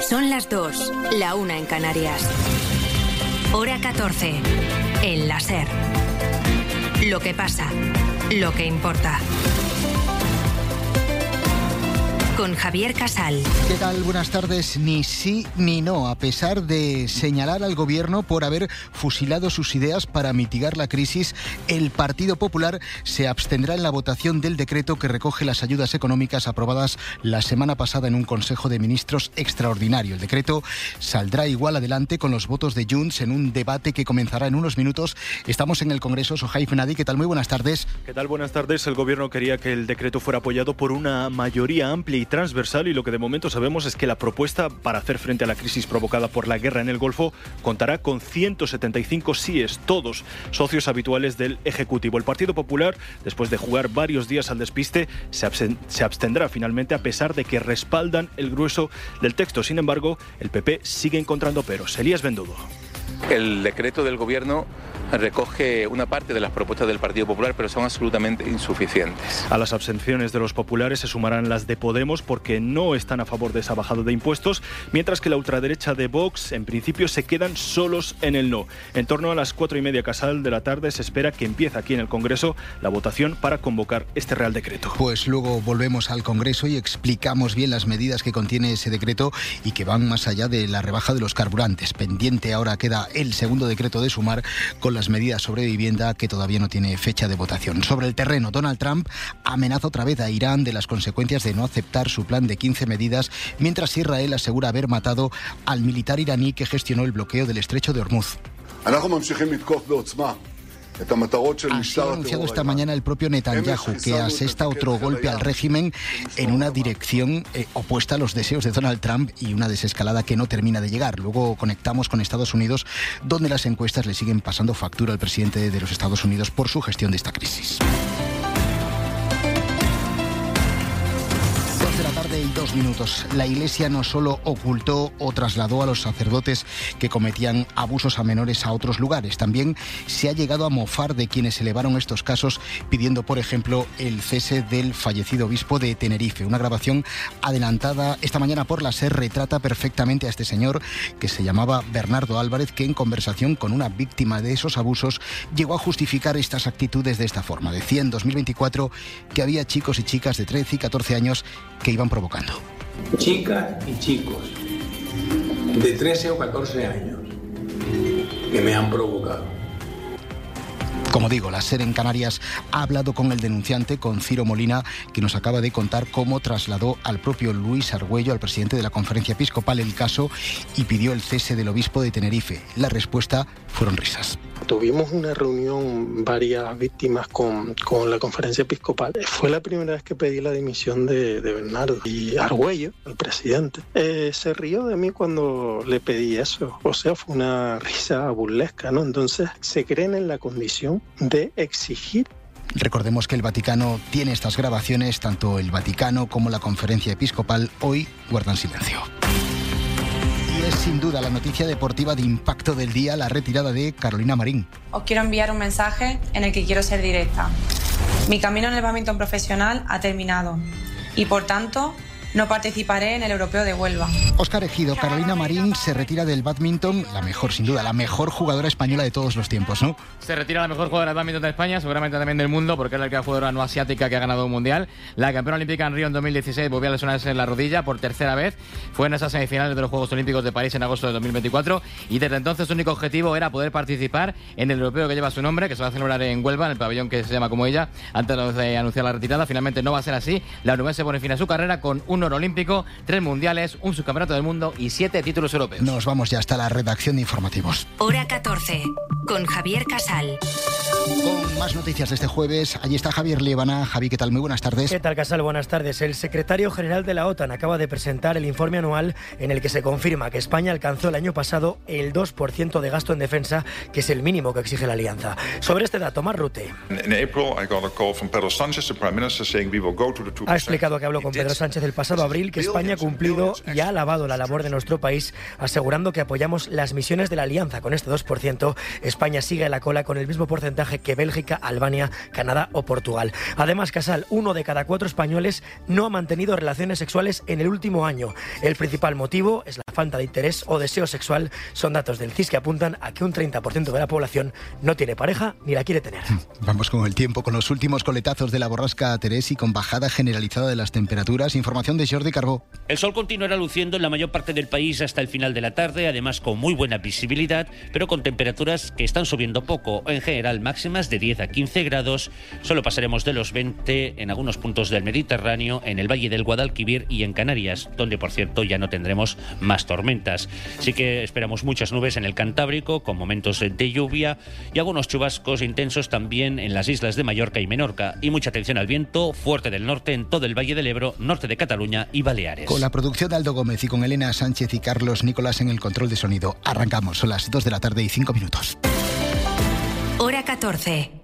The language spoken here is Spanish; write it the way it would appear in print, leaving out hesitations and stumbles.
Son las 2, la 1 en Canarias. Hora 14, en la SER. Lo que pasa, lo que importa. Con Javier Casal. ¿Qué tal? Buenas tardes. Ni sí ni no, a pesar de señalar al gobierno por haber fusilado sus ideas para mitigar la crisis, el Partido Popular se abstendrá en la votación del decreto que recoge las ayudas económicas aprobadas la semana pasada en un Consejo de Ministros extraordinario. El decreto saldrá igual adelante con los votos de Junts en un debate que comenzará en unos minutos. Estamos en el Congreso. Sohaib Nadi, ¿qué tal? Muy buenas tardes. ¿Qué tal? Buenas tardes. El gobierno quería que el decreto fuera apoyado por una mayoría amplia y transversal, y lo que de momento sabemos es que la propuesta para hacer frente a la crisis provocada por la guerra en el Golfo contará con 175 síes, todos socios habituales del Ejecutivo. El Partido Popular, después de jugar varios días al despiste, se abstendrá finalmente, a pesar de que respaldan el grueso del texto. Sin embargo, el PP sigue encontrando peros. Elías Bendodo. El decreto del Gobierno recoge una parte de las propuestas del Partido Popular, pero son absolutamente insuficientes. A las abstenciones de los populares se sumarán las de Podemos, porque no están a favor de esa bajada de impuestos, mientras que la ultraderecha de Vox, en principio, se quedan solos en el no. En torno a las 4:30 Casal de la tarde se espera que empiece aquí en el Congreso la votación para convocar este Real Decreto. Pues luego volvemos al Congreso y explicamos bien las medidas que contiene ese decreto y que van más allá de la rebaja de los carburantes. Pendiente ahora queda el segundo decreto de Sumar con las medidas sobre vivienda, que todavía no tiene fecha de votación. Sobre el terreno, Donald Trump amenaza otra vez a Irán de las consecuencias de no aceptar su plan de 15 medidas, mientras Israel asegura haber matado al militar iraní que gestionó el bloqueo del estrecho de Hormuz. Así ha anunciado esta mañana el propio Netanyahu, que asesta otro golpe al régimen en una dirección opuesta a los deseos de Donald Trump y una desescalada que no termina de llegar. Luego conectamos con Estados Unidos, donde las encuestas le siguen pasando factura al presidente de los Estados Unidos por su gestión de esta crisis. 2 minutos. La Iglesia no solo ocultó o trasladó a los sacerdotes que cometían abusos a menores a otros lugares, también se ha llegado a mofar de quienes elevaron estos casos, pidiendo, por ejemplo, el cese del fallecido obispo de Tenerife. Una grabación adelantada esta mañana por la SER retrata perfectamente a este señor, que se llamaba Bernardo Álvarez, que en conversación con una víctima de esos abusos llegó a justificar estas actitudes de esta forma. Decía en 2024 que había chicos y chicas de 13 y 14 años que iban provocando. Chicas y chicos de 13 o 14 años que me han provocado. Como digo, la SER en Canarias ha hablado con el denunciante, con Ciro Molina, que nos acaba de contar cómo trasladó al propio Luis Argüello, al presidente de la Conferencia Episcopal, el caso y pidió el cese del obispo de Tenerife. La respuesta fueron risas. Tuvimos una reunión, varias víctimas con la Conferencia Episcopal. Fue la primera vez que pedí la dimisión de Bernardo. Y Argüello, el presidente, se rió de mí cuando le pedí eso. O sea, fue una risa burlesca, ¿no? Entonces, se creen en la condición de exigir. Recordemos que el Vaticano tiene estas grabaciones, tanto el Vaticano como la Conferencia Episcopal hoy guardan silencio. Y es sin duda la noticia deportiva de impacto del día, la retirada de Carolina Marín. Os quiero enviar un mensaje en el que quiero ser directa. Mi camino en el bádminton profesional ha terminado y, por tanto, no participaré en el Europeo de Huelva. Óscar Ejido, Carolina Marín se retira del bádminton, la mejor, sin duda, la mejor jugadora española de todos los tiempos, ¿no? Se retira la mejor jugadora de bádminton de España, seguramente también del mundo, porque es la única jugadora no asiática que ha ganado un mundial. La campeona olímpica en Río en 2016 volvió a lesionarse en la rodilla por tercera vez. Fue en esas semifinales de los Juegos Olímpicos de París en agosto de 2024 y desde entonces su único objetivo era poder participar en el europeo que lleva su nombre, que se va a celebrar en Huelva, en el pabellón que se llama como ella, antes de anunciar la retirada. Finalmente no va a ser así. La uruguaya pone fin a su carrera con un oro olímpico, 3 mundiales, un subcampeonato del mundo y 7 títulos europeos. Nos vamos ya hasta la redacción de informativos. Hora 14, con Javier Casal. Con más noticias de este jueves, allí está Javier Liébana. Javi, ¿qué tal? Muy buenas tardes. ¿Qué tal, Casal? Buenas tardes. El secretario general de la OTAN acaba de presentar el informe anual en el que se confirma que España alcanzó el año pasado el 2% de gasto en defensa, que es el mínimo que exige la alianza. Sobre este dato, Mar Rutte. Ha explicado que habló con Pedro Sánchez el pasado abril que España ha cumplido y ha alabado la labor de nuestro país, asegurando que apoyamos las misiones de la alianza. Con este 2%, España sigue a la cola con el mismo porcentaje porcentaje que Bélgica, Albania, Canadá o Portugal. Además, Casal, 1 de cada 4 españoles no ha mantenido relaciones sexuales en el último año. El principal motivo es la falta de interés o deseo sexual. Son datos del CIS que apuntan a que un 30% de la población no tiene pareja ni la quiere tener. Vamos con el tiempo, con los últimos coletazos de la borrasca Terés y con bajada generalizada de las temperaturas. Información de Jordi Carbó. El sol continuará luciendo en la mayor parte del país hasta el final de la tarde, además con muy buena visibilidad, pero con temperaturas que están subiendo poco. En general, máximas de 10 a 15 grados. Solo pasaremos de los 20 en algunos puntos del Mediterráneo, en el Valle del Guadalquivir y en Canarias, donde, por cierto, ya no tendremos más tormentas. Sí que esperamos muchas nubes en el Cantábrico, con momentos de lluvia y algunos chubascos intensos también en las islas de Mallorca y Menorca. Y mucha atención al viento fuerte del norte en todo el Valle del Ebro, norte de Cataluña y Baleares. Con la producción de Aldo Gómez y con Elena Sánchez y Carlos Nicolás en el control de sonido. Arrancamos, son las 2 de la tarde y 5 minutos. Hora 14.